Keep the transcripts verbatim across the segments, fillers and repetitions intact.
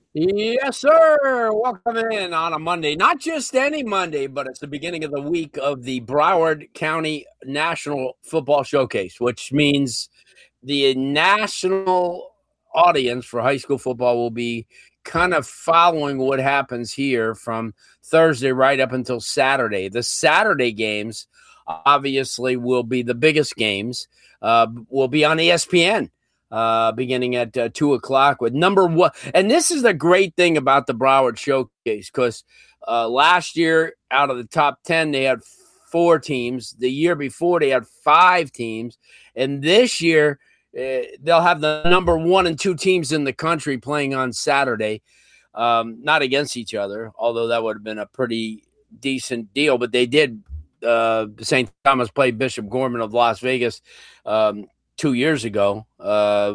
Yes, sir. Welcome in on a Monday. Not just any Monday, but it's the beginning of the week of the Broward County National Football Showcase, which means the national audience for high school football will be kind of following what happens here from Thursday right up until Saturday. The Saturday games, obviously, will be the biggest games, uh, will be on E S P N. Uh, beginning at uh, two o'clock with number one. And this is the great thing about the Broward Showcase, because uh, last year, out of the top ten, they had four teams. The year before, they had five teams. And this year, uh, they'll have the number one and two teams in the country playing on Saturday, um, not against each other, although that would have been a pretty decent deal. But they did. Uh, Saint Thomas played Bishop Gorman of Las Vegas um, two years ago. Uh,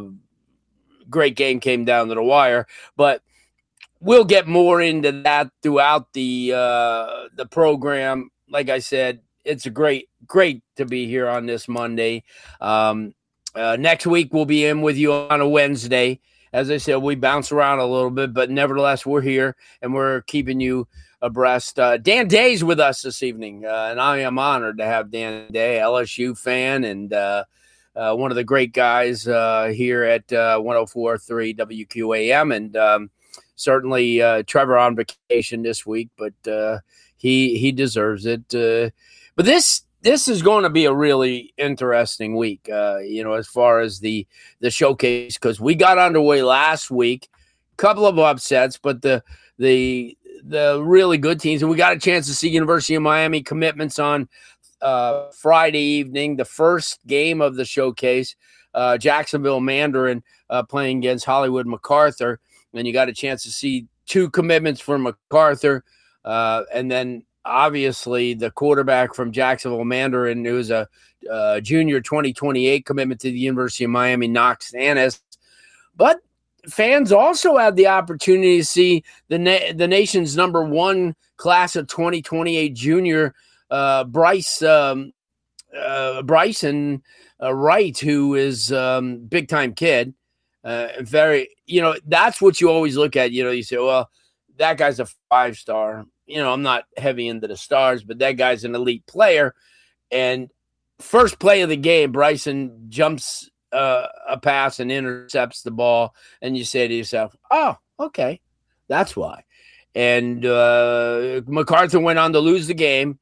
great game, came down to the wire, but we'll get more into that throughout the uh, the program. Like I said, it's a great, great to be here on this Monday. Um, uh, next week, we'll be in with you on a Wednesday. As I said, we bounce around a little bit, but nevertheless, we're here and we're keeping you abreast. Uh, Dan Day's with us this evening, uh, and I am honored to have Dan Day, L S U fan, and uh, Uh, one of the great guys uh, here at uh, one oh four point three W Q A M, and um, certainly uh, Trevor on vacation this week, but uh, he he deserves it. Uh, but this this is going to be a really interesting week, uh, you know, as far as the the showcase, because we got underway last week, a couple of upsets, but the the the really good teams, and we got a chance to see University of Miami commitments on Uh, Friday evening, the first game of the showcase, uh, Jacksonville Mandarin uh, playing against Hollywood MacArthur. And you got a chance to see two commitments from MacArthur. Uh, and then obviously the quarterback from Jacksonville Mandarin, who was a uh, junior twenty twenty-eight commitment to the University of Miami, Knox Annis. But fans also had the opportunity to see the, na- the nation's number one class of twenty twenty-eight junior Uh, Bryce um, uh, Bryson uh, Wright, who is um, big time kid, uh, very, you know, that's what you always look at. You know, you say, well, that guy's a five star. You know, I'm not heavy into the stars, but that guy's an elite player. And first play of the game, Bryson jumps uh, a pass and intercepts the ball, and you say to yourself, oh, okay, that's why. And uh, MacArthur went on to lose the game.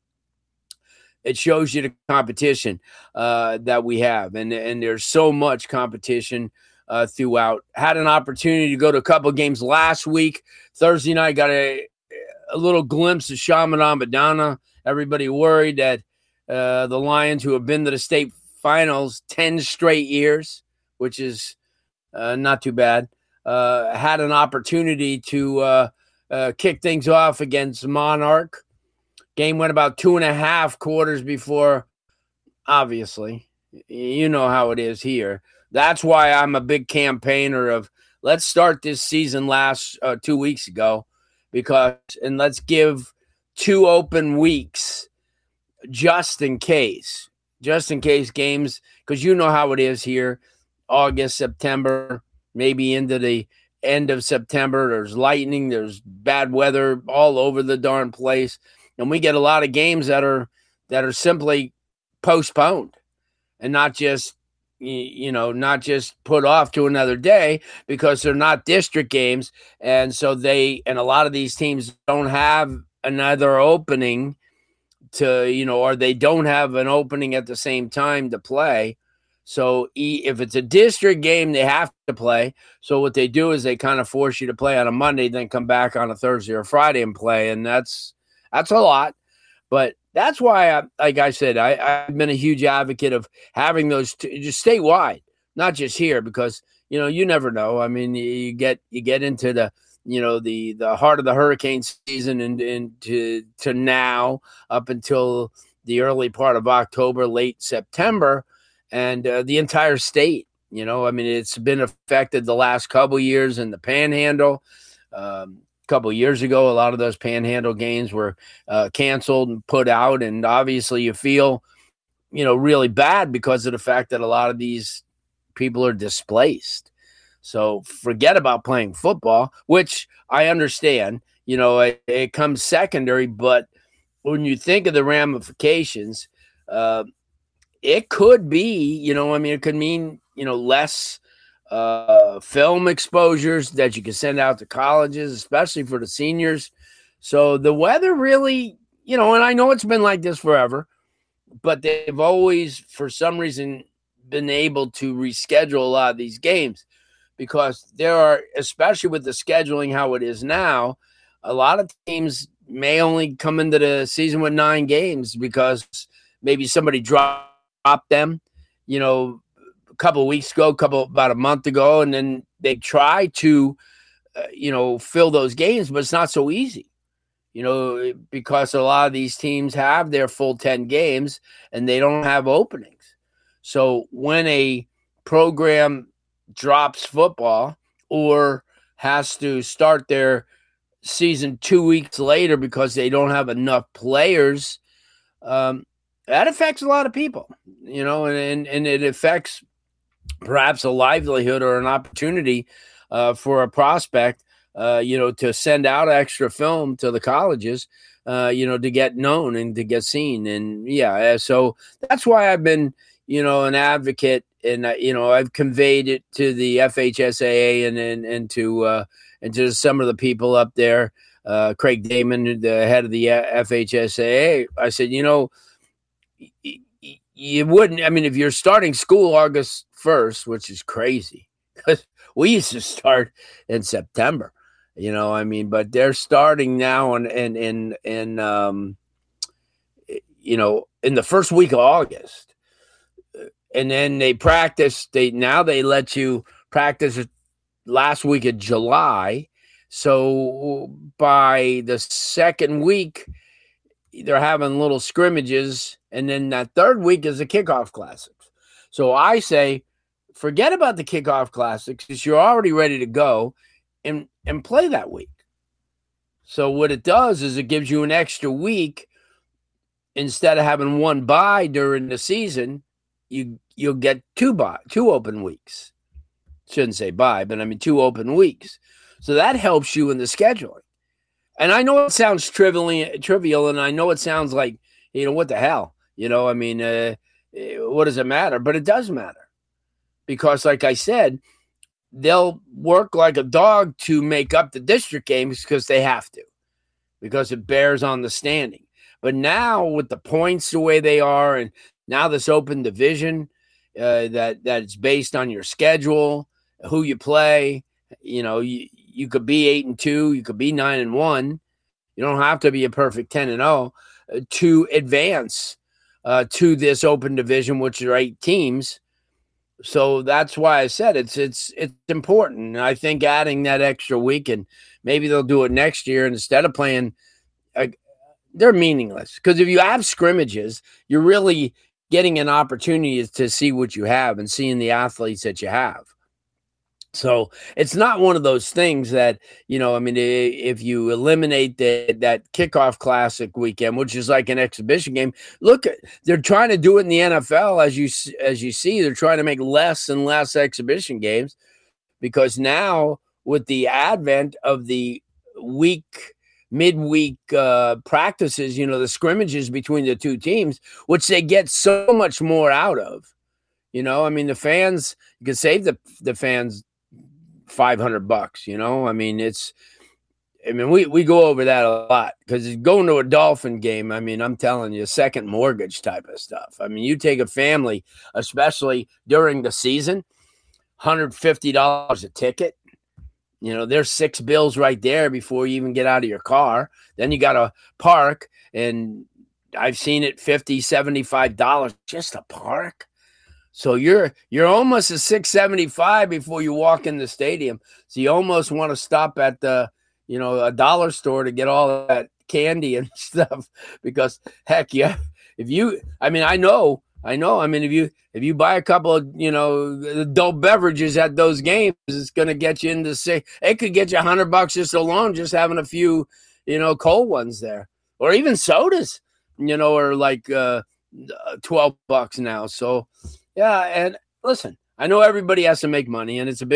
It shows you the competition uh, that we have. And, and there's so much competition uh, throughout. Had an opportunity to go to a couple of games last week. Thursday night, got a, a little glimpse of Chaminade Madonna. Everybody worried that uh, the Lions, who have been to the state finals ten straight years, which is uh, not too bad, uh, had an opportunity to uh, uh, kick things off against Monarch. Game went about two and a half quarters before, obviously. You know how it is here. That's why I'm a big campaigner of let's start this season last uh, two weeks ago, because and let's give two open weeks just in case, just in case games, because you know how it is here, August, September, maybe into the end of September. There's lightning, there's bad weather all over the darn place. And we get a lot of games that are that are simply postponed and not just, you know, not just put off to another day, because they're not district games. And so they, and a lot of these teams don't have another opening to, you know, or they don't have an opening at the same time to play. So if it's a district game, they have to play. So what they do is they kind of force you to play on a Monday, then come back on a Thursday or Friday and play. And that's, That's a lot, but that's why, I, like I said, I, I've been a huge advocate of having those t- just statewide, not just here, because, you know, you never know. I mean, you get you get into the, you know, the the heart of the hurricane season and, and to, to now up until the early part of October, late September, and uh, the entire state, you know, I mean, it's been affected the last couple years in the Panhandle. Um, couple of years ago, a lot of those Panhandle games were uh, canceled and put out. And obviously you feel, you know, really bad because of the fact that a lot of these people are displaced. So forget about playing football, which I understand. You know, it, it comes secondary, but when you think of the ramifications, uh, it could be, you know, I mean, it could mean, you know, less uh, film exposures that you can send out to colleges, especially for the seniors. So the weather really, you know, and I know it's been like this forever, but they've always, for some reason, been able to reschedule a lot of these games because there are, especially with the scheduling how it is now, a lot of teams may only come into the season with nine games because maybe somebody dropped them, you know, a couple of weeks ago, couple about a month ago, and then they try to, uh, you know, fill those games, but it's not so easy, you know, because a lot of these teams have their full ten games and they don't have openings. So when a program drops football or has to start their season two weeks later because they don't have enough players, um, that affects a lot of people, you know, and, and, and it affects perhaps a livelihood or an opportunity uh, for a prospect, uh, you know, to send out extra film to the colleges, uh, you know, to get known and to get seen. And yeah, so that's why I've been, you know, an advocate, and, uh, you know, I've conveyed it to the F H S A A and, and, and to, uh, and to some of the people up there, uh, Craig Damon, the head of the F H S A A. I said, you know, you wouldn't, I mean, if you're starting school August first, which is crazy because we used to start in September, you know, I mean, but they're starting now and, and, and, and, um, you know, in the first week of August, and then they practice, they, now they let you practice last week of July. So by the second week, they're having little scrimmages, and then that third week is the kickoff classics. So I say, forget about the kickoff classics because you're already ready to go and, and play that week. So what it does is it gives you an extra week. Instead of having one bye during the season, you, you'll get two bye, two open weeks. Shouldn't say bye, but I mean two open weeks. So that helps you in the scheduling. And I know it sounds trivial, trivial, and I know it sounds like, you know, what the hell? You know, I mean, uh, what does it matter? But it does matter because, like I said, they'll work like a dog to make up the district games because they have to, because it bears on the standing. But now with the points the way they are, and now this open division uh, that that's based on your schedule, who you play, you know, you, you could be eight and two, you could be nine and one. You don't have to be a perfect ten and zero to advance uh, to this open division, which are eight teams. So that's why I said it's it's it's important. And I think adding that extra week, and maybe they'll do it next year instead of playing. Uh, they're meaningless because if you have scrimmages, you're really getting an opportunity to see what you have and seeing the athletes that you have. So it's not one of those things that, you know, I mean, if you eliminate the, that kickoff classic weekend, which is like an exhibition game, look, they're trying to do it in the N F L. As you, as you see, they're trying to make less and less exhibition games because now with the advent of the week, midweek uh, practices, you know, the scrimmages between the two teams, which they get so much more out of, you know, I mean, the fans, you can save the, the fans five hundred bucks, you know, I mean, it's, I mean, we, we go over that a lot because going to a Dolphin game, I mean, I'm telling you, second mortgage type of stuff. I mean, you take a family, especially during the season, one hundred fifty dollars a ticket. You know, there's six bills right there before you even get out of your car. Then you got to park, and I've seen it fifty, seventy-five dollars just to park. So you're you're almost at six seventy-five before you walk in the stadium. So you almost want to stop at the, you know, a dollar store to get all that candy and stuff because heck yeah, if you, I mean, I know, I know, I mean, if you if you buy a couple of, you know, adult beverages at those games, it's going to get you into say it could get you a hundred bucks just alone, just having a few, you know, cold ones there, or even sodas, you know, are like uh, twelve bucks now. So. Yeah, and listen, I know everybody has to make money, and it's a big,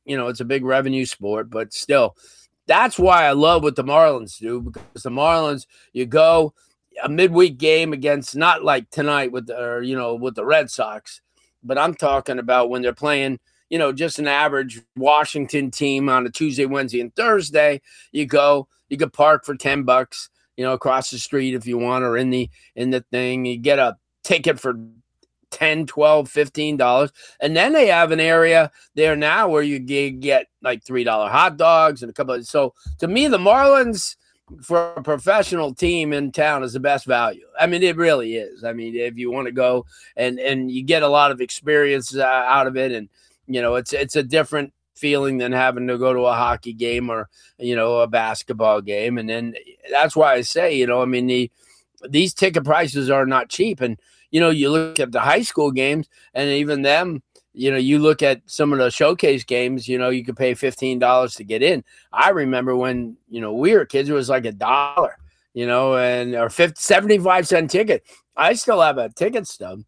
you know, it's a big revenue sport, but still, that's why I love what the Marlins do, because the Marlins, you go a midweek game against, not like tonight with the, or, you know, with the Red Sox, but I'm talking about when they're playing, you know, just an average Washington team on a Tuesday, Wednesday, and Thursday. You go, you could park for ten bucks, you know, across the street if you want, or in the, in the thing, you get a ticket for ten, twelve, fifteen dollars. And then they have an area there now where you get like three dollar hot dogs and a couple of, so to me, the Marlins for a professional team in town is the best value. I mean, it really is. I mean, if you want to go and, and you get a lot of experience uh, out of it. And, you know, it's, it's a different feeling than having to go to a hockey game or, you know, a basketball game. And then that's why I say, you know, I mean, the, these ticket prices are not cheap. And, you know, you look at the high school games and even them, you know, you look at some of the showcase games, you know, you could pay fifteen dollars to get in. I remember when, you know, we were kids, it was like a dollar, you know, and or fifty, seventy-five cent ticket. I still have a ticket stub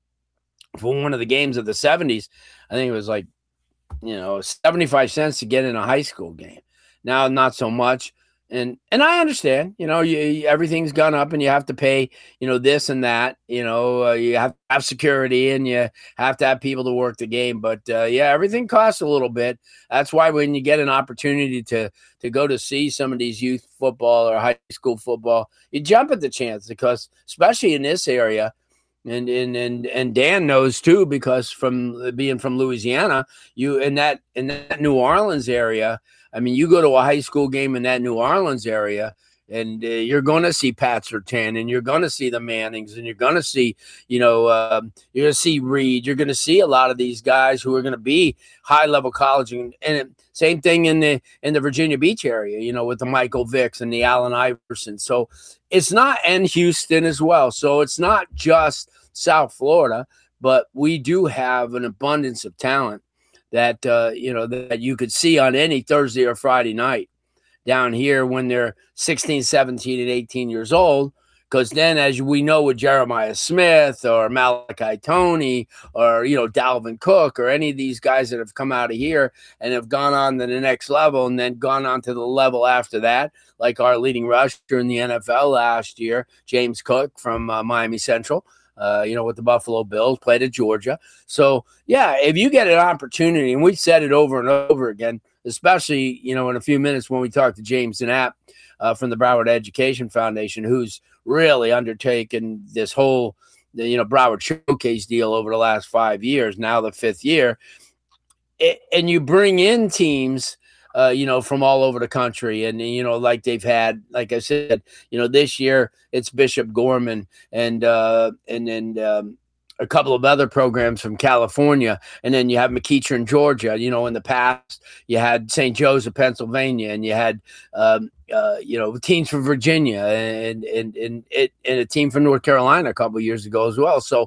for one of the games of the seventies. I think it was like, you know, seventy-five cents to get in a high school game. Now, not so much. And and I understand, you know, you, everything's gone up and you have to pay, you know, this and that, you know, uh, you have to have security and you have to have people to work the game. But, uh, yeah, everything costs a little bit. That's why when you get an opportunity to to go to see some of these youth football or high school football, you jump at the chance because especially in this area, and and and and Dan knows too, because from being from Louisiana, you in that in that New Orleans area, I mean, you go to a high school game in that New Orleans area, and uh, you're going to see Pat Surtain, and you're going to see the Mannings, and you're going to see, you know, uh, you're going to see Reed. You're going to see a lot of these guys who are going to be high-level college. And, and same thing in the in the Virginia Beach area, you know, with the Michael Vicks and the Allen Iverson. So it's not, and Houston as well. So it's not just South Florida, but we do have an abundance of talent that, uh, you know, that you could see on any Thursday or Friday night down here when they're sixteen, seventeen, and eighteen years old. Because then, as we know with Jeremiah Smith or Malachi Tony or, you know, Dalvin Cook or any of these guys that have come out of here and have gone on to the next level and then gone on to the level after that, like our leading rusher in the N F L last year, James Cook from uh, Miami Central. Uh, you know, with the Buffalo Bills, played at Georgia. So, yeah, if you get an opportunity, and we've said it over and over again, especially, you know, in a few minutes when we talk to James Knapp uh, from the Broward Education Foundation, who's really undertaken this whole, you know, Broward Showcase deal over the last five years, now the fifth year. It, and you bring in teams Uh, you know, from all over the country. And, you know, like they've had, like I said, you know, this year it's Bishop Gorman and, uh, and then um, a couple of other programs from California. And then you have McEachern, Georgia. You know, in the past you had Saint Joe's of Pennsylvania, and you had, um, uh, you know, teams from Virginia and, and, and, it, and a team from North Carolina a couple of years ago as well. So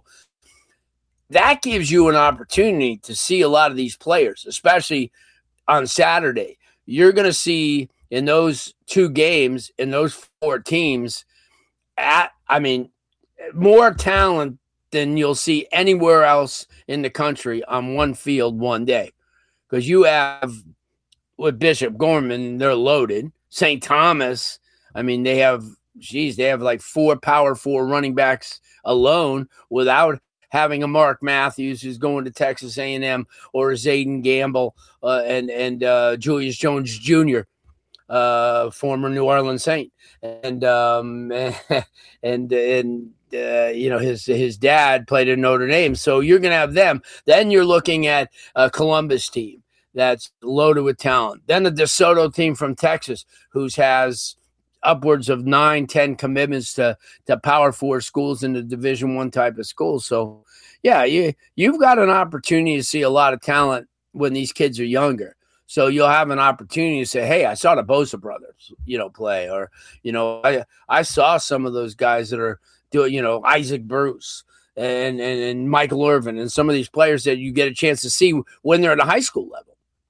that gives you an opportunity to see a lot of these players, especially on Saturday. You're going to see in those two games, in those four teams, at I mean, more talent than you'll see anywhere else in the country on one field one day. Because you have, with Bishop Gorman, they're loaded. Saint Thomas, I mean, they have, geez, they have like four power four running backs alone without having a Mark Matthews who's going to Texas A and M, or a Zayden Gamble uh, and and uh, Julius Jones Junior, uh, former New Orleans Saint, and um, and and uh, you know his his dad played in Notre Dame, so you're going to have them. Then you're looking at a Columbus team that's loaded with talent. Then the DeSoto team from Texas, who has upwards of nine, ten commitments to, to power four schools in the division one type of schools. So yeah, you, you've got an opportunity to see a lot of talent when these kids are younger. So you'll have an opportunity to say, hey, I saw the Bosa brothers, you know, play, or, you know, I, I saw some of those guys that are doing, you know, Isaac Bruce and, and, and Michael Irvin and some of these players that you get a chance to see when they're at a high school level.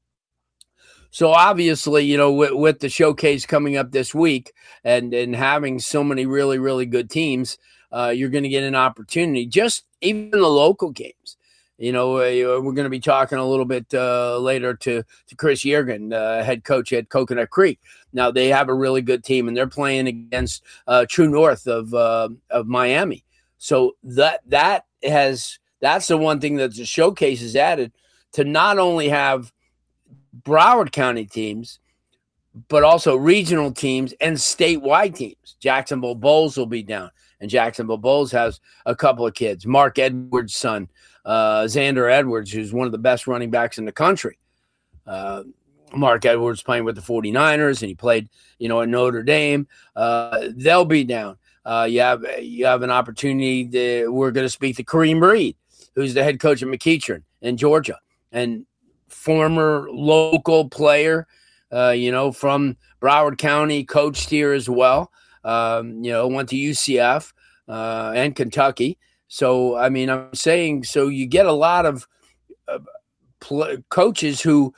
So obviously, you know, with, with the showcase coming up this week and, and having so many really, really good teams, uh, you're going to get an opportunity, just even the local games. You know, uh, we're going to be talking a little bit uh, later to, to Chris Yergin, uh, head coach at Coconut Creek. Now, they have a really good team, and they're playing against uh, True North of uh, of Miami. So that that has that's the one thing that the showcase has added, to not only have Broward County teams, but also regional teams and statewide teams. Jacksonville Bulls will be down, and Jacksonville Bulls has a couple of kids. Mark Edwards' son, uh, Xander Edwards, who's one of the best running backs in the country. Uh, Mark Edwards playing with the forty-niners, and he played, you know, at Notre Dame. Uh, they'll be down. Uh, you have you have an opportunity. To, we're going to speak to Kareem Reed, who's the head coach at McEachern in Georgia, and former local player, uh, you know, from Broward County, coached here as well. Um, you know, went to U C F uh, and Kentucky. So, I mean, I'm saying, so you get a lot of uh, pl- coaches who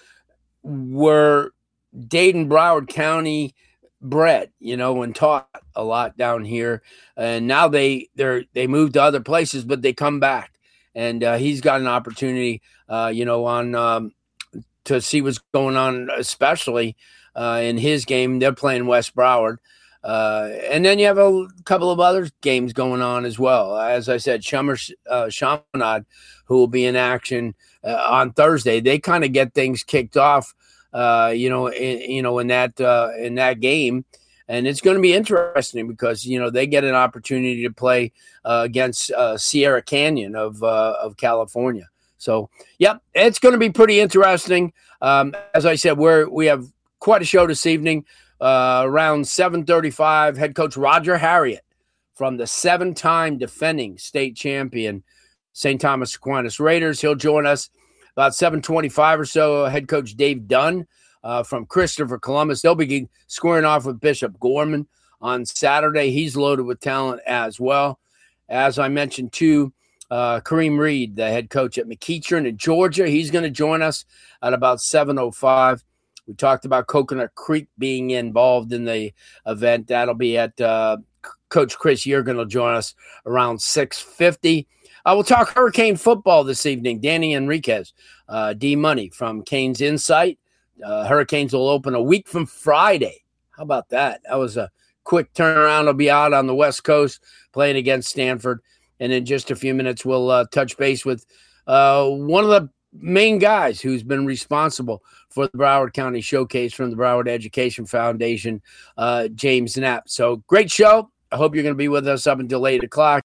were Dayton, Broward County bred, you know, and taught a lot down here. And now they they're they moved to other places, but they come back. And uh, he's got an opportunity, uh, you know, on um, to see what's going on, especially uh, in his game. They're playing West Broward. Uh, and then you have a couple of other games going on as well. As I said, Shummer, uh, Chaminade, who will be in action uh, on Thursday. They kind of get things kicked off, uh, you know, in, you know, in that uh, in that game. And it's going to be interesting because, you know, they get an opportunity to play uh, against uh, Sierra Canyon of uh, of California. So, yep, it's going to be pretty interesting. Um, as I said, we're we have quite a show this evening. Uh, around seven thirty-five, head coach Roger Harriet from the seven-time defending state champion Saint Thomas Aquinas Raiders. He'll join us about seven twenty-five or so. Head coach Dave Dunn uh, from Christopher Columbus. They'll be squaring off with Bishop Gorman on Saturday. He's loaded with talent as well. As I mentioned, too, uh, Kareem Reed, the head coach at McEachern in Georgia, he's going to join us at about seven oh five. We talked about Coconut Creek being involved in the event. That'll be at uh, Coach Chris Yergin will join us around six fifty. Uh, we'll talk Hurricane football this evening. Danny Enriquez, uh, D-Money from Canes Insight. Uh, Hurricanes will open a week from Friday. How about that? That was a quick turnaround. They'll be out on the West Coast playing against Stanford. And in just a few minutes, we'll uh, touch base with uh, one of the main guys who's been responsible for the Broward County Showcase from the Broward Education Foundation, uh, James Knapp. So great show. I hope you're going to be with us up until eight o'clock.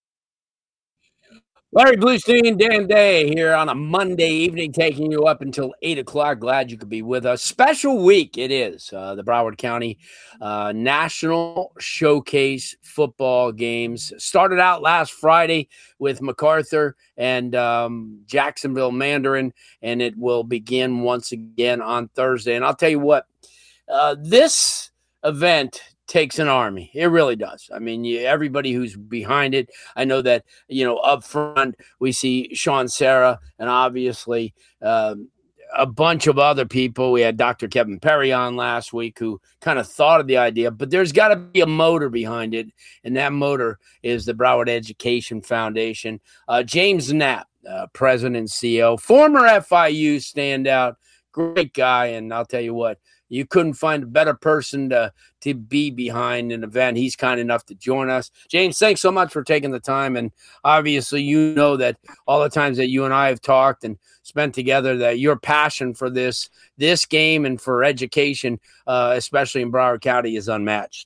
Larry Bluestein, Dan Day here on a Monday evening, taking you up until eight o'clock. Glad you could be with us. Special week it is. Uh, the Broward County uh, National Showcase football games started out last Friday with MacArthur and um, Jacksonville Mandarin, and it will begin once again on Thursday. And I'll tell you what, uh, this event takes an army. It really does. I mean, you, everybody who's behind it. I know that, you know, up front we see Sean Serra and obviously um, a bunch of other people. We had Doctor Kevin Perry on last week who kind of thought of the idea, but there's got to be a motor behind it, and that motor is the Broward Education Foundation. Uh, James Knapp, uh, president and C E O, former F I U standout, great guy, and I'll tell you what, you couldn't find a better person to, to be behind an event. He's kind enough to join us. James, thanks so much for taking the time. And obviously, you know that all the times that you and I have talked and spent together, that your passion for this this game and for education, uh, especially in Broward County, is unmatched.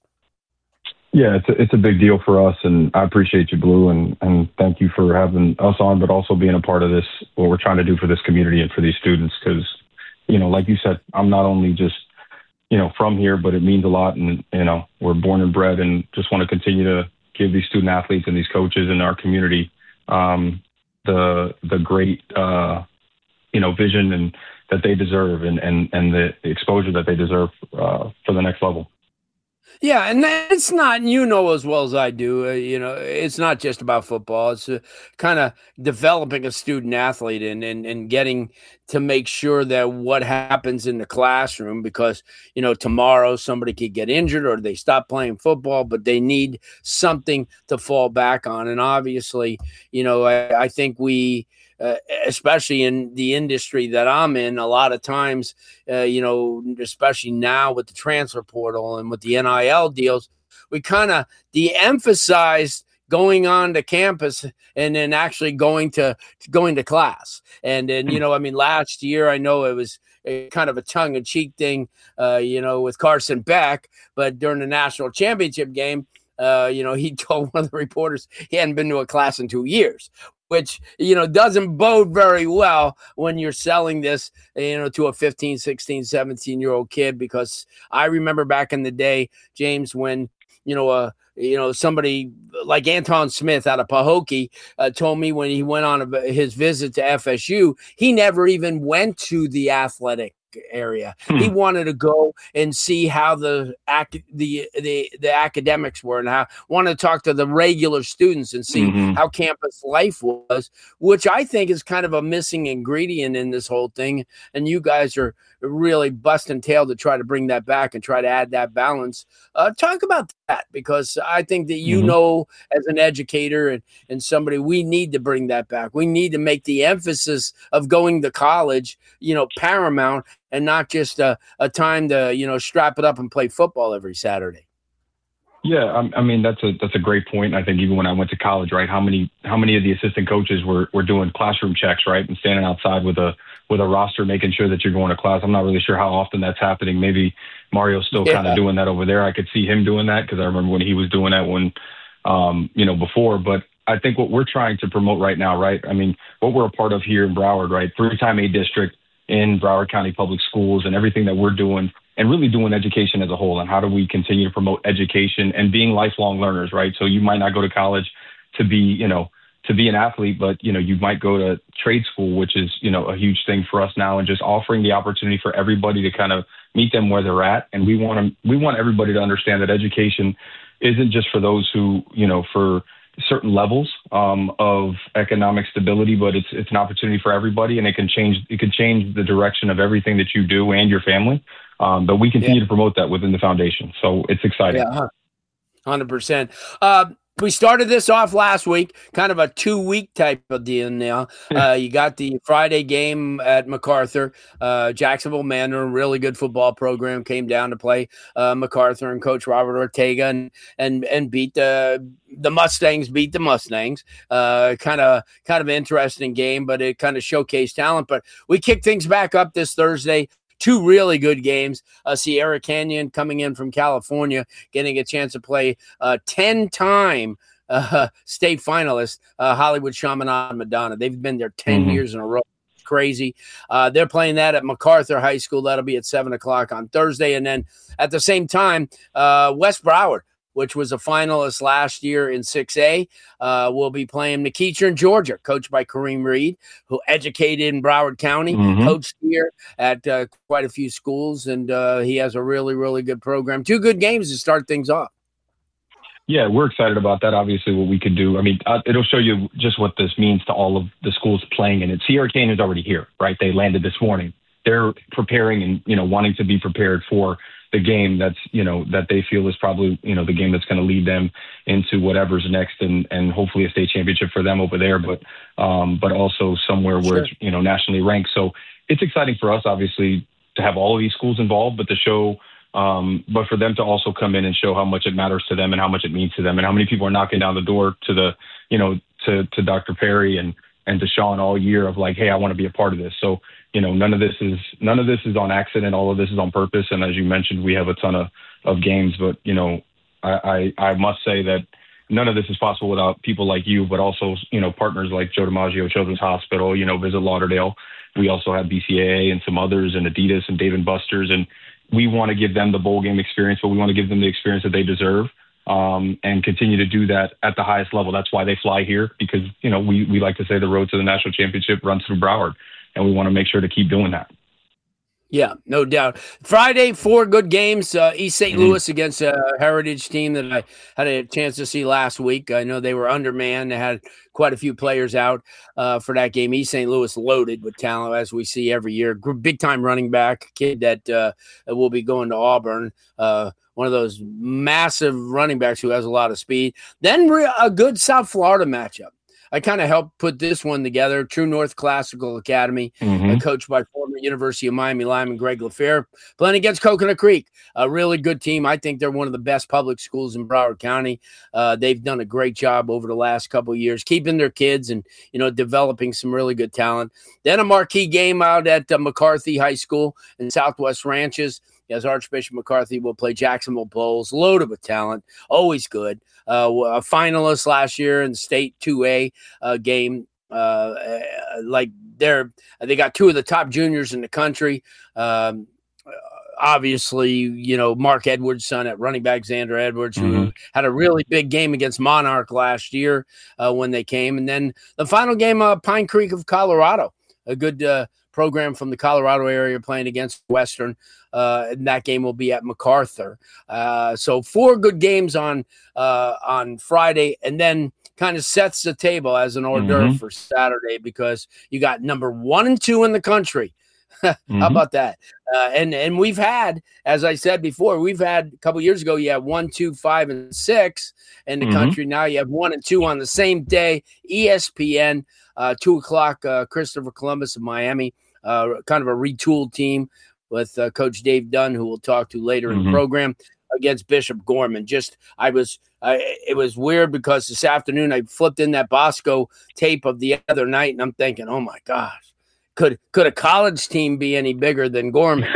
Yeah, it's a, it's a big deal for us, and I appreciate you, Blue, and, and thank you for having us on, but also being a part of this, what we're trying to do for this community and for these students, because, you know, like you said, I'm not only just you know, from here, but it means a lot. And, you know, we're born and bred and just want to continue to give these student athletes and these coaches in our community um, the the great, uh, you know, vision and that they deserve and, and, and the exposure that they deserve uh, for the next level. Yeah, and it's not, you know as well as I do, uh, you know, it's not just about football. It's uh, kind of developing a student athlete and, and, and getting to make sure that what happens in the classroom, because, you know, tomorrow somebody could get injured or they stop playing football, but they need something to fall back on. And obviously, you know, I, I think we uh, especially in the industry that I'm in, a lot of times, uh, you know, especially now with the transfer portal and with the N I L deals, we kind of de-emphasized going on to campus and then actually going to going to class. And then, you know, I mean, last year, I know it was a kind of a tongue-in-cheek thing, uh, you know, with Carson Beck, but during the national championship game, uh, you know, he told one of the reporters he hadn't been to a class in two years, which, you know, doesn't bode very well when you're selling this, you know, to a fifteen, sixteen, seventeen-year-old kid, because I remember back in the day, James, when, you know, uh, you know, somebody like Anton Smith out of Pahokee uh, told me when he went on a, his visit to F S U, he never even went to the athletic area. Hmm. He wanted to go and see how the the the the academics were, and how wanted to talk to the regular students and see mm-hmm. how campus life was, which I think is kind of a missing ingredient in this whole thing. And you guys are really busting tail to try to bring that back and try to add that balance. Uh, talk about that, because I think that you mm-hmm. know, as an educator and, and somebody, we need to bring that back. We need to make the emphasis of going to college, you know, paramount, and not just a, a time to, you know, strap it up and play football every Saturday. Yeah, I mean, that's a that's a great point. I think even when I went to college, right, how many how many of the assistant coaches were, were doing classroom checks, right, and standing outside with a with a roster, making sure that you're going to class. I'm not really sure how often that's happening. Maybe Mario's still yeah. kind of doing that over there. I could see him doing that, because I remember when he was doing that when, um, you know, before. But I think what we're trying to promote right now, right, I mean, what we're a part of here in Broward, right, three-time A district in Broward County Public Schools, and everything that we're doing, and really doing education as a whole, and how do we continue to promote education and being lifelong learners, right? So you might not go to college to be, you know, to be an athlete, but, you know, you might go to trade school, which is, you know, a huge thing for us now, and just offering the opportunity for everybody to kind of meet them where they're at. And we want to, we want everybody to understand that education isn't just for those who, you know, for certain levels um, of economic stability, but it's it's an opportunity for everybody, and it can change it can change the direction of everything that you do and your family. Um, but we continue yeah. to promote that within the foundation, so it's exciting. Yeah, one hundred percent. Uh, we started this off last week, kind of a two-week type of deal now. Uh, you got the Friday game at MacArthur. Uh, Jacksonville Manor, really good football program, came down to play uh, MacArthur, and Coach Robert Ortega, and and and beat the the Mustangs. Beat the Mustangs. Uh, kind of kind of interesting game, but it kind of showcased talent. But we kick things back up this Thursday. Two really good games. Uh, Sierra Canyon coming in from California, getting a chance to play uh, ten-time uh, state finalist, uh, Hollywood Chaminade Madonna. They've been there ten mm-hmm. years in a row. It's crazy. Uh, they're playing that at MacArthur High School. That'll be at seven o'clock on Thursday. And then at the same time, uh, West Broward, which was a finalist last year in six A, uh, will be playing McEachern, Georgia, coached by Kareem Reed, who educated in Broward County, mm-hmm. coached here at uh, quite a few schools, and uh, he has a really, really good program. Two good games to start things off. Yeah, we're excited about that. Obviously, what we could do. I mean, uh, it'll show you just what this means to all of the schools playing in it. Sierra Canyon is already here, right? They landed this morning. They're preparing and, you know, wanting to be prepared for the game that's, you know, that they feel is probably, you know, the game that's going to lead them into whatever's next, and, and hopefully a state championship for them over there, but, um, but also somewhere where sure. it's, you know, nationally ranked. So it's exciting for us, obviously, to have all of these schools involved, but to show, um, but for them to also come in and show how much it matters to them and how much it means to them, and how many people are knocking down the door to the, you know, to, to Doctor Perry and, and to Sean all year of like, hey, I want to be a part of this. So, you know, none of this is none of this is on accident. All of this is on purpose. And as you mentioned, we have a ton of, of games. But, you know, I, I, I must say that none of this is possible without people like you, but also, you know, partners like Joe DiMaggio Children's Hospital, you know, Visit Lauderdale. We also have B C A A and some others, and Adidas and Dave and Buster's. And we want to give them the bowl game experience, but we want to give them the experience that they deserve. Um, and continue to do that at the highest level. That's why they fly here, because, you know, we, we like to say the road to the national championship runs through Broward, and we want to make sure to keep doing that. Yeah, no doubt. Friday, four good games. Uh, East Saint Mm-hmm. Louis against a Heritage team that I had a chance to see last week. I know they were undermanned. They had quite a few players out uh, for that game. East Saint Louis loaded with talent, as we see every year. Big-time running back, kid that uh, will be going to Auburn. Uh, one of those massive running backs who has a lot of speed. Then a good South Florida matchup. I kind of helped put this one together. True North Classical Academy, Mm-hmm. uh, coached by former University of Miami lineman Greg LaFleur, playing against Coconut Creek, a really good team. I think they're one of the best public schools in Broward County. Uh, they've done a great job over the last couple of years, keeping their kids and, you know, developing some really good talent. Then a marquee game out at uh, McCarthy High School in Southwest Ranches, as Archbishop McCarthy will play Jacksonville Bulls, loaded with talent, always good. Uh, a finalist last year in the state two A uh, game. Uh, like they're they got two of the top juniors in the country. Um, obviously, you know, Mark Edwards' son at running back, Xander Edwards, who mm-hmm. had a really big game against Monarch last year uh, when they came. And then the final game, uh, Pine Creek of Colorado, a good uh, program from the Colorado area playing against Western. Uh, and that game will be at MacArthur. Uh, so four good games on uh, on Friday, and then kind of sets the table as an hors d'oeuvre mm-hmm. for Saturday, because you got number one and two in the country. mm-hmm. How about that? Uh, and and we've had, as I said before, we've had a couple years ago, you had one, two, five, and six in the mm-hmm. country. Now you have one and two on the same day. E S P N, uh, two o'clock, uh, Christopher Columbus of Miami, uh, kind of a retooled team with uh, Coach Dave Dunn, who we'll talk to later mm-hmm. in the program, against Bishop Gorman. Just, I was, I, it was weird because this afternoon I flipped in that Bosco tape of the other night, and I'm thinking, oh my gosh, could could a college team be any bigger than Gorman?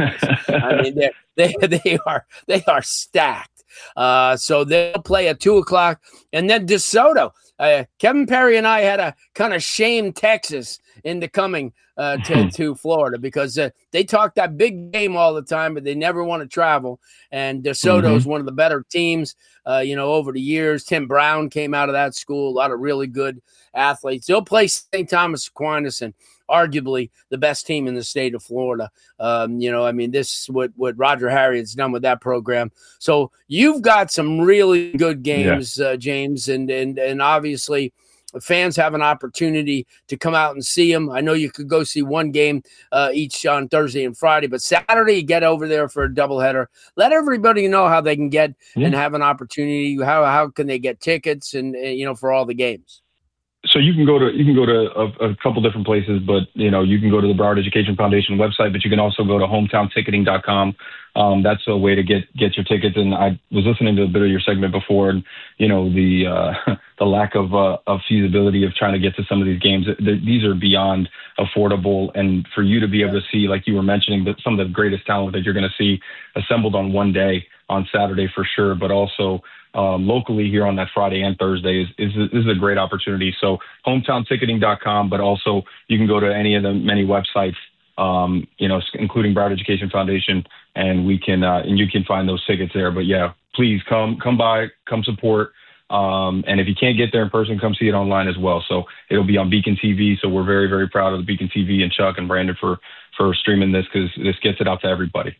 I mean, they they are they are stacked. Uh, so they'll play at two o'clock, and then DeSoto. Uh, Kevin Perry and I had a kind of shame Texas into coming uh, to, to Florida, because uh, they talk that big game all the time, but they never want to travel. And DeSoto mm-hmm. is one of the better teams, uh, you know, over the years. Tim Brown came out of that school, a lot of really good athletes. They'll play Saint Thomas Aquinas, and arguably the best team in the state of Florida. Um, you know, I mean, this is what, what Roger Harriet's done with that program. So you've got some really good games, yeah. uh, James, and, and, and obviously fans have an opportunity to come out and see them. I know you could go see one game uh, each on Thursday and Friday, but Saturday you get over there for a doubleheader. Let everybody know how they can get yeah. and have an opportunity. How, how can they get tickets and, and, you know, for all the games? So you can go to you can go to a, a couple different places, but you know you can go to the Broward Education Foundation website, but you can also go to hometown ticketing dot com. Um, that's a way to get get your tickets. And I was listening to a bit of your segment before, and you know the uh, the lack of uh, of feasibility of trying to get to some of these games. These are beyond affordable, and for you to be able to see, like you were mentioning, that some of the greatest talent that you're going to see assembled on one day on Saturday for sure, but also Um, locally here on that Friday and Thursday is, is, is a great opportunity. So hometown ticketing dot com, but also you can go to any of the many websites, um, you know, including Broward Education Foundation, and we can, uh, and you can find those tickets there. But yeah, please come, come by, come support. Um, and if you can't get there in person, come see it online as well. So it'll be on Beacon T V. So we're very, very proud of the Beacon T V and Chuck and Brandon for, for streaming this, because this gets it out to everybody.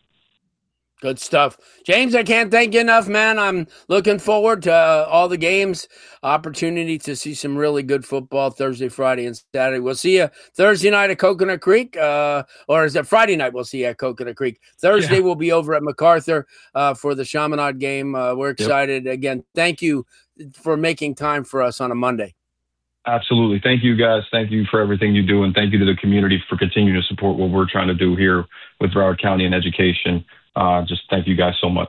Good stuff. James, I can't thank you enough, man. I'm looking forward to uh, all the games, opportunity to see some really good football Thursday, Friday, and Saturday. We'll see you Thursday night at Coconut Creek, uh, or is it Friday night we'll see you at Coconut Creek. Thursday yeah. we'll be over at MacArthur uh, for the Chaminade game. Uh, we're excited. Yep. Again, thank you for making time for us on a Monday. Absolutely. Thank you, guys. Thank you for everything you do, and thank you to the community for continuing to support what we're trying to do here with Broward County and education. Uh, just thank you guys so much.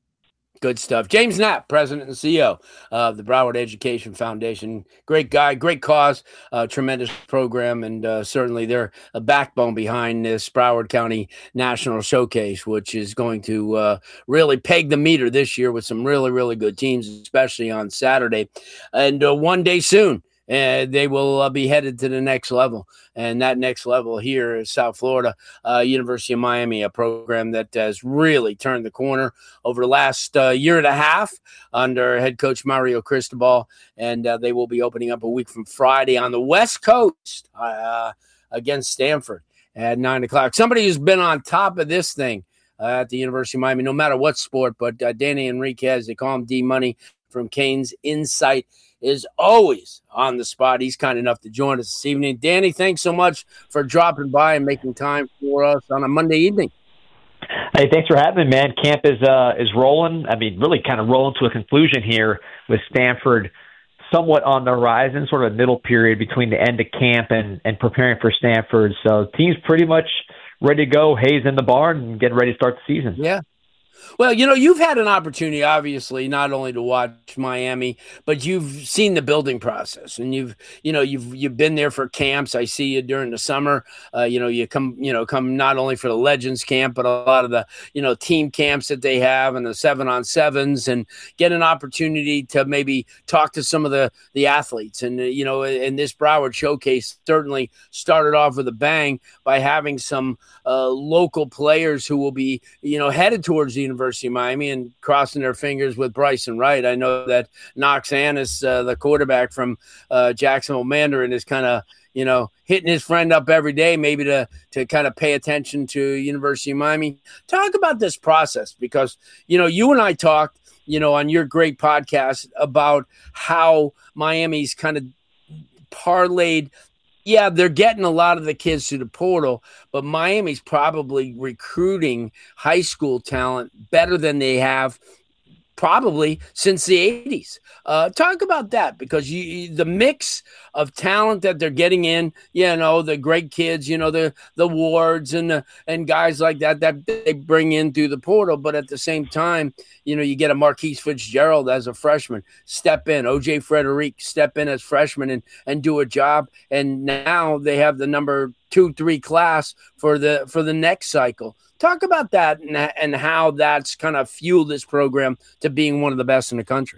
Good stuff. James Knapp, President and C E O of the Broward Education Foundation. Great guy, great cause, uh, tremendous program, and uh, certainly they're a backbone behind this Broward County National Showcase, which is going to uh, really peg the meter this year with some really, really good teams, especially on Saturday. And uh, one day soon, Uh, they will uh, be headed to the next level. And that next level here is South Florida, uh, University of Miami, a program that has really turned the corner over the last uh, year and a half under head coach Mario Cristobal. And uh, they will be opening up a week from Friday on the West Coast uh, against Stanford at nine o'clock. Somebody who's been on top of this thing uh, at the University of Miami, no matter what sport, but uh, Danny Enriquez, they call him D-Money from Canes Insight, is always on the spot. He's kind enough to join us this evening. Danny, thanks so much for dropping by and making time for us on a Monday evening. Hey, thanks for having me, man. Camp is uh, is rolling. I mean, really kind of rolling to a conclusion here with Stanford somewhat on the horizon, sort of middle period between the end of camp and, and preparing for Stanford. So team's pretty much ready to go. Hayes in the barn and getting ready to start the season. Yeah. Well, you know, you've had an opportunity, obviously, not only to watch Miami, but you've seen the building process, and you've, you know, you've you've been there for camps. I see you during the summer. Uh, you know, you come, you know, come not only for the Legends camp, but a lot of the, you know, team camps that they have and the seven on sevens, and get an opportunity to maybe talk to some of the the athletes. And uh, you know, and this Broward Showcase certainly started off with a bang by having some uh, local players who will be, you know, headed towards the University of Miami and crossing their fingers with Bryson Wright. I know that Knox Annis, uh, the quarterback from uh, Jacksonville Mandarin, is kind of, you know, hitting his friend up every day, maybe to to kind of pay attention to University of Miami. Talk about this process, because, you know, you and I talked, you know, on your great podcast about how Miami's kind of parlayed. Yeah, they're getting a lot of the kids through the portal, but Miami's probably recruiting high school talent better than they have probably since the eighties. Uh, talk about that, because you, you, the mix of talent that they're getting in, you know, the great kids, you know, the the Wards and the, and guys like that that they bring in through the portal, but at the same time, you know, you get a Marquise Fitzgerald as a freshman, step in, O J Frederick, step in as freshman and and do a job, and now they have the number two, three class for the for the next cycle. Talk about that and, and how that's kind of fueled this program to being one of the best in the country.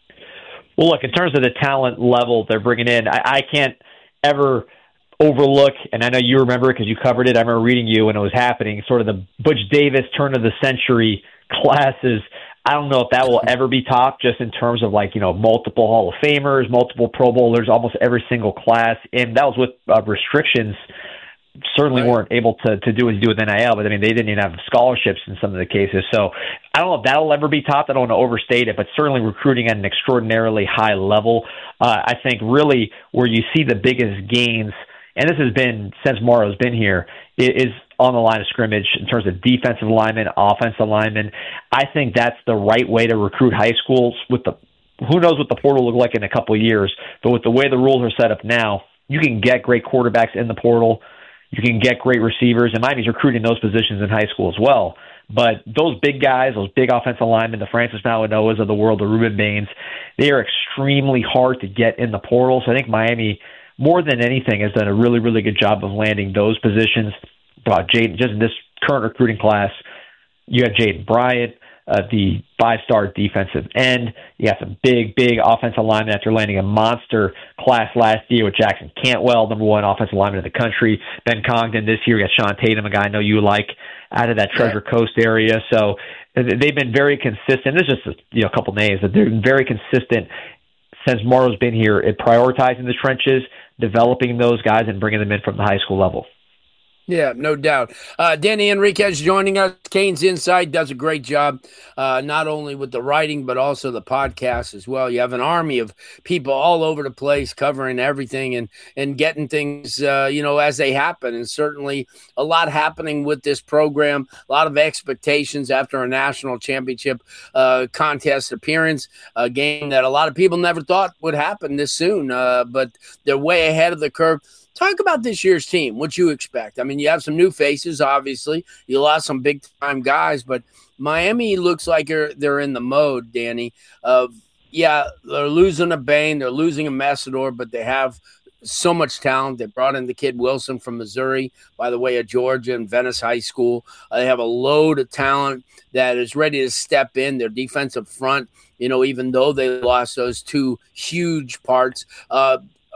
Well, look, in terms of the talent level they're bringing in, I, I can't ever overlook, and I know you remember because you covered it. I remember reading you when it was happening, sort of the Butch Davis turn of the century classes. I don't know if that will ever be topped, just in terms of, like, you know, multiple Hall of Famers, multiple Pro Bowlers, almost every single class. And that was with uh, restrictions. Certainly right. weren't able to, to do what you do with N I L, but I mean, they didn't even have scholarships in some of the cases. So I don't know if that'll ever be topped. I don't want to overstate it, but certainly recruiting at an extraordinarily high level. Uh, I think really where you see the biggest gains, and this has been since Morrow's been here, is on the line of scrimmage in terms of defensive linemen, offensive linemen. I think that's the right way to recruit high schools. With the who knows what the portal will look like in a couple of years, but with the way the rules are set up now, you can get great quarterbacks in the portal. You can get great receivers, and Miami's recruiting those positions in high school as well. But those big guys, those big offensive linemen, the Francis Mauanoas of the world, the Ruben Bains, they are extremely hard to get in the portal. So I think Miami, more than anything, has done a really, really good job of landing those positions. Brought Jaden, just in this current recruiting class, you have Jaden Bryant, uh, the five-star defensive end. You got some big, big offensive linemen after landing a monster class last year with Jackson Cantwell, number one offensive lineman in the country. Ben Congdon this year. You got Sean Tatum, a guy I know you like, out of that Treasure Coast area. So they've been very consistent. There's just a, you know, a couple names, but they've been very consistent since Morrow's been here at prioritizing the trenches, developing those guys, and bringing them in from the high school level. Yeah, no doubt. Uh, Danny Enriquez joining us. Canes Inside does a great job, uh, not only with the writing, but also the podcast as well. You have an army of people all over the place covering everything and, and getting things, uh, you know, as they happen. And certainly a lot happening with this program, a lot of expectations after a national championship uh, contest appearance, a game that a lot of people never thought would happen this soon, uh, but they're way ahead of the curve. Talk about this year's team, what you expect. I mean, you have some new faces, obviously. You lost some big-time guys, but Miami looks like they're, they're in the mode, Danny, of, yeah, they're losing a Bain, they're losing a Messidor, but they have so much talent. They brought in the kid Wilson from Missouri, by the way, of Georgia and Venice High School. Uh, they have a load of talent that is ready to step in. Their defensive front, you know, even though they lost those two huge parts, uh,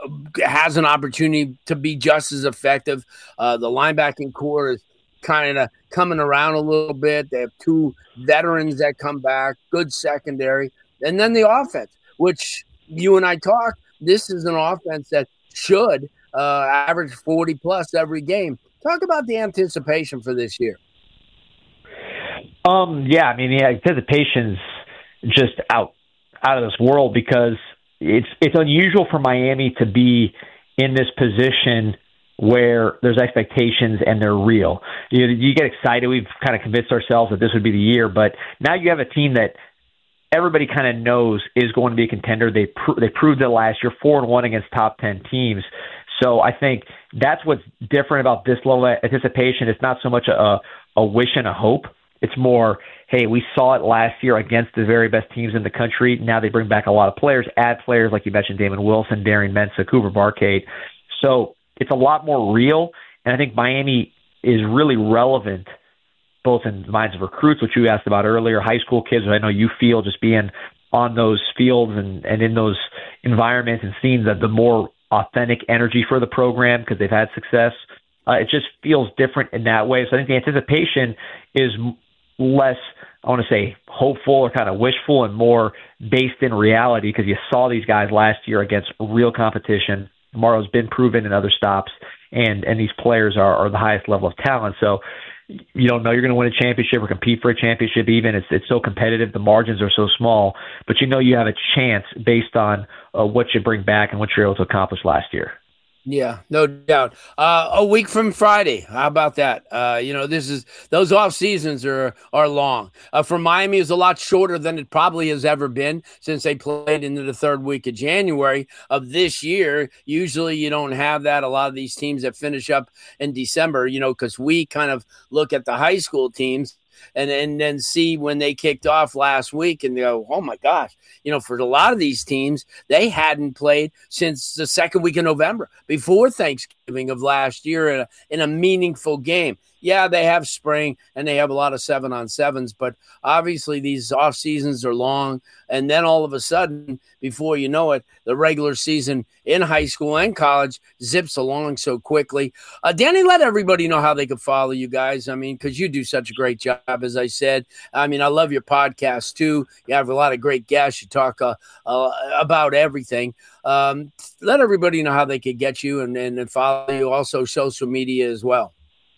has an opportunity to be just as effective. Uh, the linebacking core is kind of coming around a little bit. They have two veterans that come back, good secondary. And then the offense, which you and I talked, this is an offense that should uh, average forty plus every game. Talk about the anticipation for this year. Um, yeah, I mean, yeah, anticipation's just out out of this world, because it's it's unusual for Miami to be in this position where there's expectations and they're real. You, you get excited. We've kind of convinced ourselves that this would be the year, but now you have a team that everybody kind of knows is going to be a contender. They pro- they proved it last year, four and one against top ten teams. So I think that's what's different about this level of anticipation. It's not so much a, a wish and a hope. It's more, hey, we saw it last year against the very best teams in the country. Now they bring back a lot of players, add players like you mentioned, Damon Wilson, Darian Mensah, Cooper Barcade. So it's a lot more real, and I think Miami is really relevant both in the minds of recruits, which you asked about earlier, high school kids, which I know you feel just being on those fields and, and in those environments and seeing that the more authentic energy for the program because they've had success. Uh, it just feels different in that way. So I think the anticipation is less, I want to say, hopeful or kind of wishful and more based in reality because you saw these guys last year against real competition. Morrow's been proven in other stops, and, and these players are, are the highest level of talent. So you don't know you're going to win a championship or compete for a championship even. It's it's so competitive. The margins are so small. But you know you have a chance based on uh, what you bring back and what you're able to accomplish last year. Yeah, no doubt. Uh, a week from Friday. How about that? Uh, you know, this is those off seasons are are long. Uh, for Miami, is a lot shorter than it probably has ever been since they played into the third week of January of this year. Usually, you don't have that. A lot of these teams that finish up in December, you know, because we kind of look at the high school teams. And, and then see when they kicked off last week and go, oh, my gosh. You know, for a lot of these teams, they hadn't played since the second week of November, before Thanksgiving of last year in a, in a meaningful game. Yeah, they have spring and they have a lot of seven on sevens, but obviously these off seasons are long. And then all of a sudden, before you know it, the regular season in high school and college zips along so quickly. Uh, Danny, let everybody know how they can follow you guys. I mean, because you do such a great job, as I said. I mean, I love your podcast too. You have a lot of great guests. You talk uh, uh, about everything. Um, let everybody know how they could get you and, and follow you. Also, social media as well.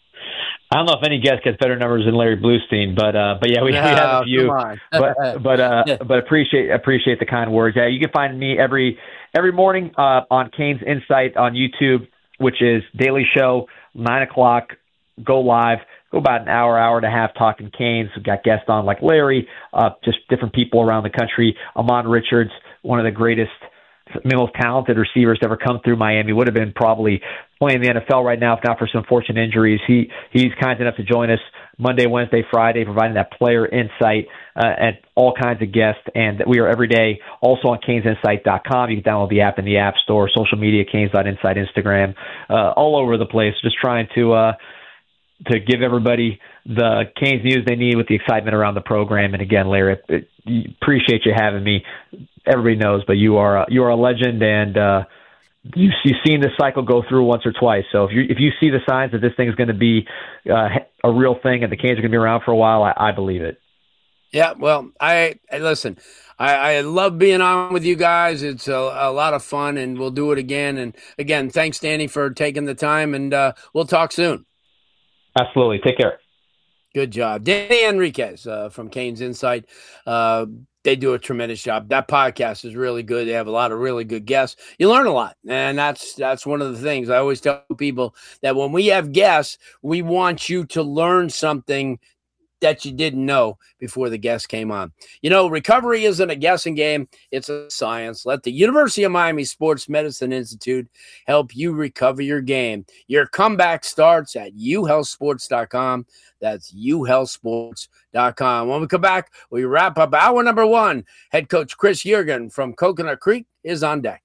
I don't know if any guest gets better numbers than Larry Bluestein, but uh, but yeah, we, no, we have a few. but but uh, but appreciate appreciate the kind words. Yeah, you can find me every every morning uh, on Canes Insight on YouTube, which is daily show, nine o'clock. Go live. Go about an hour, hour and a half talking Canes. We've got guests on like Larry, uh, just different people around the country. Amon Richards, one of the greatest, most talented receivers to ever come through Miami, would have been probably playing the N F L right now if not for some fortunate injuries. He he's kind enough to join us Monday, Wednesday, Friday, providing that player insight uh, and all kinds of guests. And we are every day also on canes insight dot com. You can download the app in the App Store, social media, canes dot insight, Instagram, uh, all over the place. Just trying to uh, to give everybody the Canes news they need with the excitement around the program. And again, Larry, I appreciate you having me. Everybody knows, but you are you are a legend, and uh, you, you've seen this cycle go through once or twice. So if you if you see the signs that this thing is going to be uh, a real thing and the Canes are going to be around for a while, I, I believe it. Yeah, well, I, I listen. I, I love being on with you guys. It's a, a lot of fun, and we'll do it again. And again, thanks, Danny, for taking the time, and uh, we'll talk soon. Absolutely. Take care. Good job. Danny Enriquez uh, from Canes Insight. Uh, they do a tremendous job. That podcast is really good. They have a lot of really good guests. You learn a lot, and that's that's one of the things. I always tell people that when we have guests, we want you to learn something that you didn't know before the guest came on. You know, recovery isn't a guessing game. It's a science. Let the University of Miami Sports Medicine Institute help you recover your game. Your comeback starts at u health sports dot com. That's u health sports dot com. When we come back, we wrap up hour number one. Head coach Chris Juergen from Coconut Creek is on deck.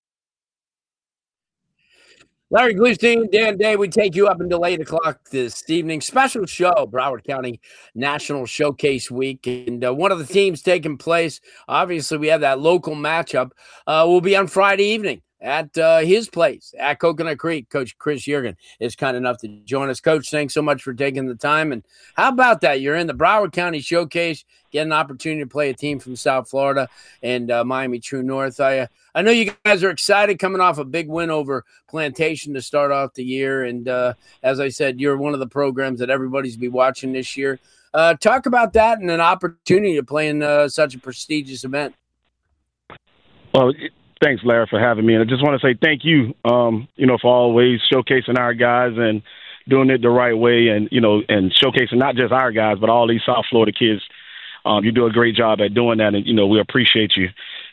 Larry Bluestein, Dan Day, we take you up until eight o'clock this evening. Special show, Broward County National Showcase Week. And uh, one of the teams taking place, obviously we have that local matchup, uh, will be on Friday evening at uh, his place at Coconut Creek. Coach Chris Juergen is kind enough to join us. Coach, thanks so much for taking the time. And how about that? You're in the Broward County Showcase, get an opportunity to play a team from South Florida and uh, Miami True North. I, uh, I know you guys are excited coming off a big win over Plantation to start off the year. And uh, as I said, you're one of the programs that everybody's be watching this year. Uh, talk about that and an opportunity to play in uh, such a prestigious event. Well, thanks, Larry, for having me. And I just want to say thank you, um, you know, for always showcasing our guys and doing it the right way and, you know, and showcasing not just our guys, but all these South Florida kids Um, you do a great job at doing that, and you know we appreciate you.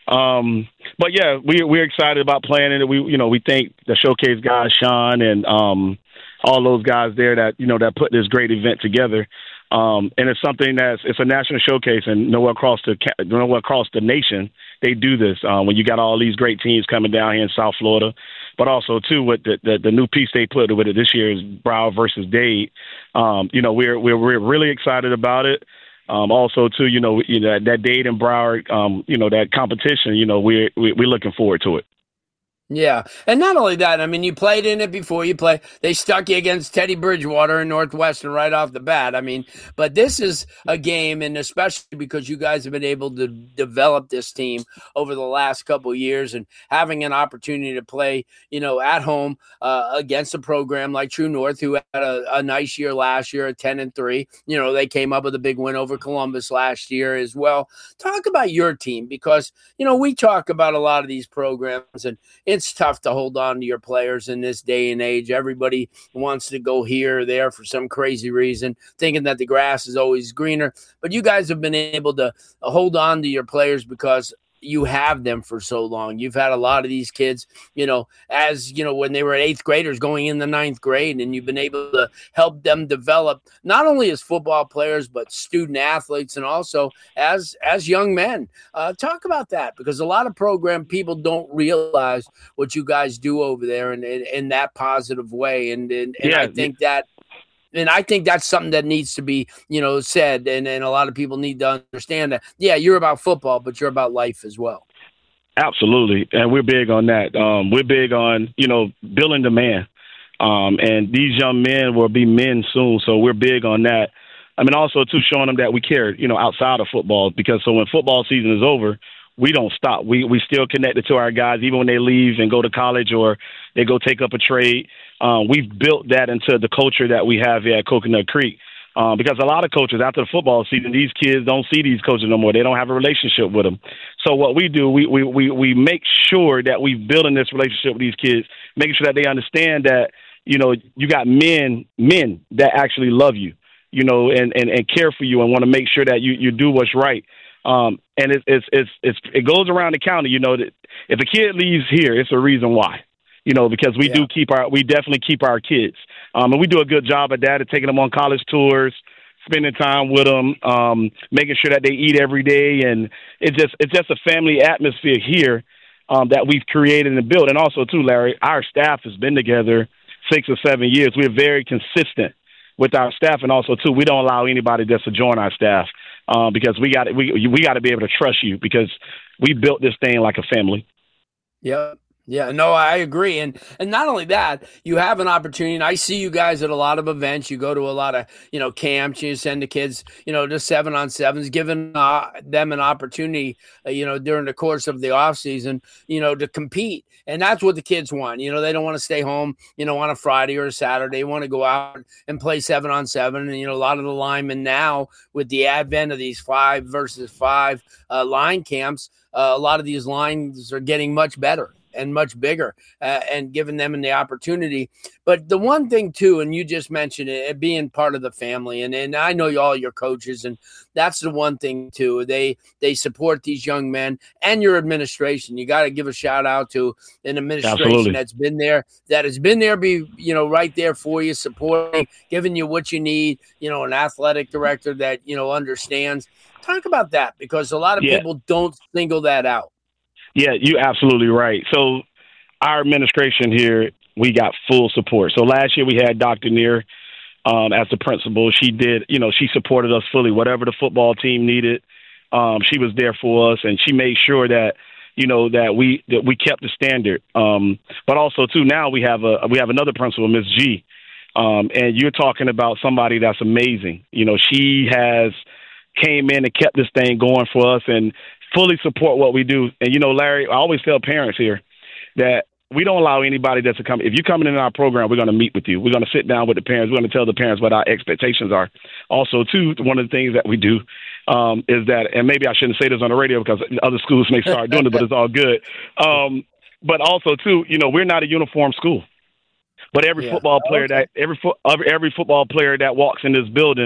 Um, but yeah, we we're excited about playing it. We you know we thank the showcase guys, Sean, and um, all those guys there that you know that put this great event together. Um, and it's something that's it's a national showcase, and nowhere across the nowhere across the nation they do this. Um, when you got all these great teams coming down here in South Florida, but also too with the the, the new piece they put with it this year is Broward versus Dade. Um, you know we're we're we're really excited about it. Um, also too, you know, you know that Dade and Broward, um, you know that competition. You know we're we're looking forward to it. Yeah, and not only that, I mean, you played in it before you play. They stuck you against Teddy Bridgewater and Northwestern right off the bat. I mean, but this is a game, and especially because you guys have been able to develop this team over the last couple of years and having an opportunity to play, you know, at home uh, against a program like True North, who had a, a nice year last year at ten and three. You know, they came up with a big win over Columbus last year as well. Talk about your team because, you know, we talk about a lot of these programs, and it's tough to hold on to your players in this day and age. Everybody wants to go here or there for some crazy reason, thinking that the grass is always greener. But you guys have been able to hold on to your players because you have them for so long. You've had a lot of these kids, you know, as, you know, when they were eighth graders going in the ninth grade, and you've been able to help them develop not only as football players, but student athletes and also as, as young men. Uh, talk about that because a lot of program people don't realize what you guys do over there in, in, in that positive way. And, and, and yeah, I think that, And I think that's something that needs to be, you know, said. And, and a lot of people need to understand that, yeah, you're about football, but you're about life as well. Absolutely. And we're big on that. Um, we're big on, you know, building the man. Um, and these young men will be men soon. So we're big on that. I mean, also, too, showing them that we care, you know, outside of football. Because so when football season is over, we don't stop. We we still connected to our guys, even when they leave and go to college or they go take up a trade. Um, we've built that into the culture that we have here at Coconut Creek. Um, because a lot of coaches after the football season, these kids don't see these coaches no more. They don't have a relationship with them. So what we do, we we we, we make sure that we're building this relationship with these kids, making sure that they understand that, you know, you got men, men that actually love you, you know, and, and, and care for you and want to make sure that you, you do what's right. Um, and it's, it's, it's, it's, it goes around the county, you know, that if a kid leaves here, it's a reason why, you know, because we yeah. do keep our, we definitely keep our kids. Um, and we do a good job at that, of taking them on college tours, spending time with them, um, making sure that they eat every day. And it's just, it's just a family atmosphere here, um, that we've created and built. And also too, Larry, our staff has been together six or seven years. We're very consistent with our staff. And also too, we don't allow anybody just to join our staff. Um, because we got we we got to be able to trust you because we built this thing like a family. Yep. Yeah, no, I agree. And and not only that, you have an opportunity. And I see you guys at a lot of events. You go to a lot of, you know, camps. You send the kids, you know, to seven on sevens, giving uh, them an opportunity, uh, you know, during the course of the off season, you know, to compete. And that's what the kids want. You know, they don't want to stay home, you know, on a Friday or a Saturday. They want to go out and play seven on seven. And, you know, a lot of the linemen now with the advent of these five versus five uh, line camps, uh, a lot of these lines are getting much better and much bigger uh, and giving them the opportunity. But the one thing too, and you just mentioned it, it being part of the family. And, and I know all your coaches, and that's the one thing too. They, they support these young men and your administration. You got to give a shout out to an administration Absolutely. that's been there, that has been there, be, you know, right there for you, supporting, giving you what you need, you know, an athletic director that, you know, understands. Talk about that because a lot of yeah. people don't single that out. Yeah, you're absolutely right. So our administration here, we got full support. So last year we had Doctor Neer um, as the principal. She did, you know, she supported us fully. Whatever the football team needed, um, she was there for us, and she made sure that, you know, that we that we kept the standard. Um, but also too, now we have a we have another principal, Miss G, um, and you're talking about somebody that's amazing. You know, she has came in and kept this thing going for us and fully support what we do. And, you know, Larry, I always tell parents here that we don't allow anybody that's to come. If you're coming in our program, we're going to meet with you. We're going to sit down with the parents. We're going to tell the parents what our expectations are. Also, too, one of the things that we do um, is that, and maybe I shouldn't say this on the radio because other schools may start doing it, but it's all good. Um, but also, too, you know, we're not a uniform school. But every yeah. football player okay. that every fo- every football player that walks in this building,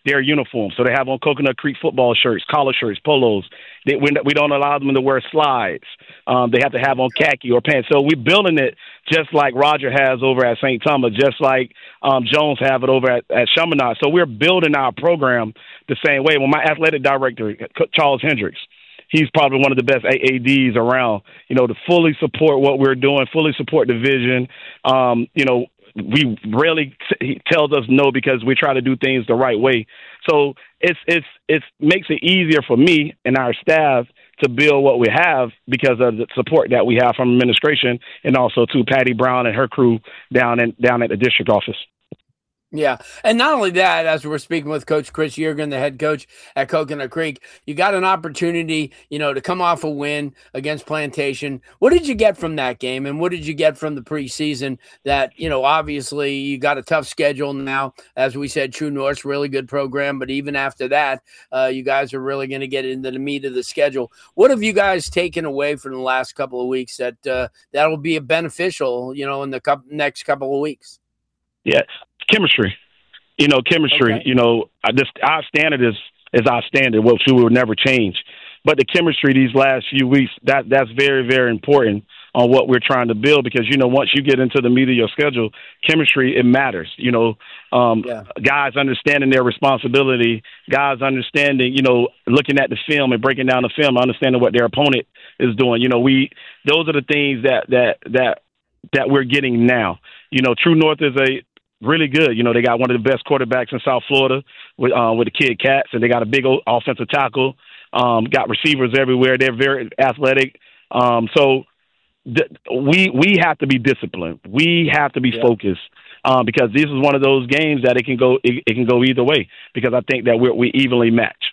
their uniforms. So they have on Coconut Creek football shirts, collar shirts, polos. They, we, we don't allow them to wear slides. Um, they have to have on khaki or pants. So we're building it just like Roger has over at Saint Thomas, just like um, Jones have it over at, at Chaminade. So we're building our program the same way. When my athletic director, Charles Hendricks, he's probably one of the best A A Ds around, you know, to fully support what we're doing, fully support the vision. Um, you know, we rarely he tells us no because we try to do things the right way. So it's it's it's makes it easier for me and our staff to build what we have because of the support that we have from administration and also to Patty Brown and her crew down in down at the district office. Yeah, and not only that, as we're speaking with Coach Chris Yergin, the head coach at Coconut Creek, you got an opportunity, you know, to come off a win against Plantation. What did you get from that game, and what did you get from the preseason that, you know, obviously you got a tough schedule now. As we said, True North's really good program, but even after that, uh, you guys are really going to get into the meat of the schedule. What have you guys taken away from the last couple of weeks that uh, that'll be beneficial, you know, in the couple, next couple of weeks? Yeah. Chemistry, you know, chemistry, okay. you know, I just, our standard is, is our standard, which we will never change. But the chemistry these last few weeks, that that's very, very important on what we're trying to build because, you know, once you get into the meat of your schedule, chemistry, it matters, you know, um, yeah. guys understanding their responsibility, guys understanding, you know, looking at the film and breaking down the film, understanding what their opponent is doing. You know, we, those are the things that, that, that, that we're getting now. You know, True North is a, really good. You know, they got one of the best quarterbacks in South Florida with uh, with the Kid Cats, and they got a big old offensive tackle, um, got receivers everywhere. They're very athletic. Um, so th- we we have to be disciplined. We have to be yeah. focused um, because this is one of those games that it can go it, it can go either way because I think that we're, we evenly match.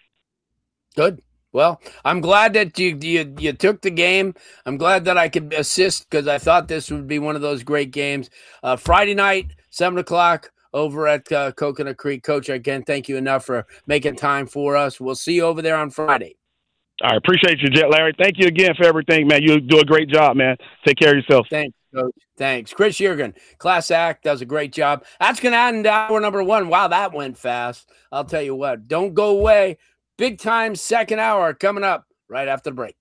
Good. Well, I'm glad that you, you you took the game. I'm glad that I could assist because I thought this would be one of those great games. Uh, Friday night, seven o'clock over at uh, Coconut Creek. Coach, I can't thank you enough for making time for us. We'll see you over there on Friday. All right. Appreciate you, Jet Larry. Thank you again for everything, man. You do a great job, man. Take care of yourself. Thanks, Coach. Thanks. Chris Yergin, class act, does a great job. That's going to end hour number one. Wow, that went fast. I'll tell you what. Don't go away. Big time second hour coming up right after the break.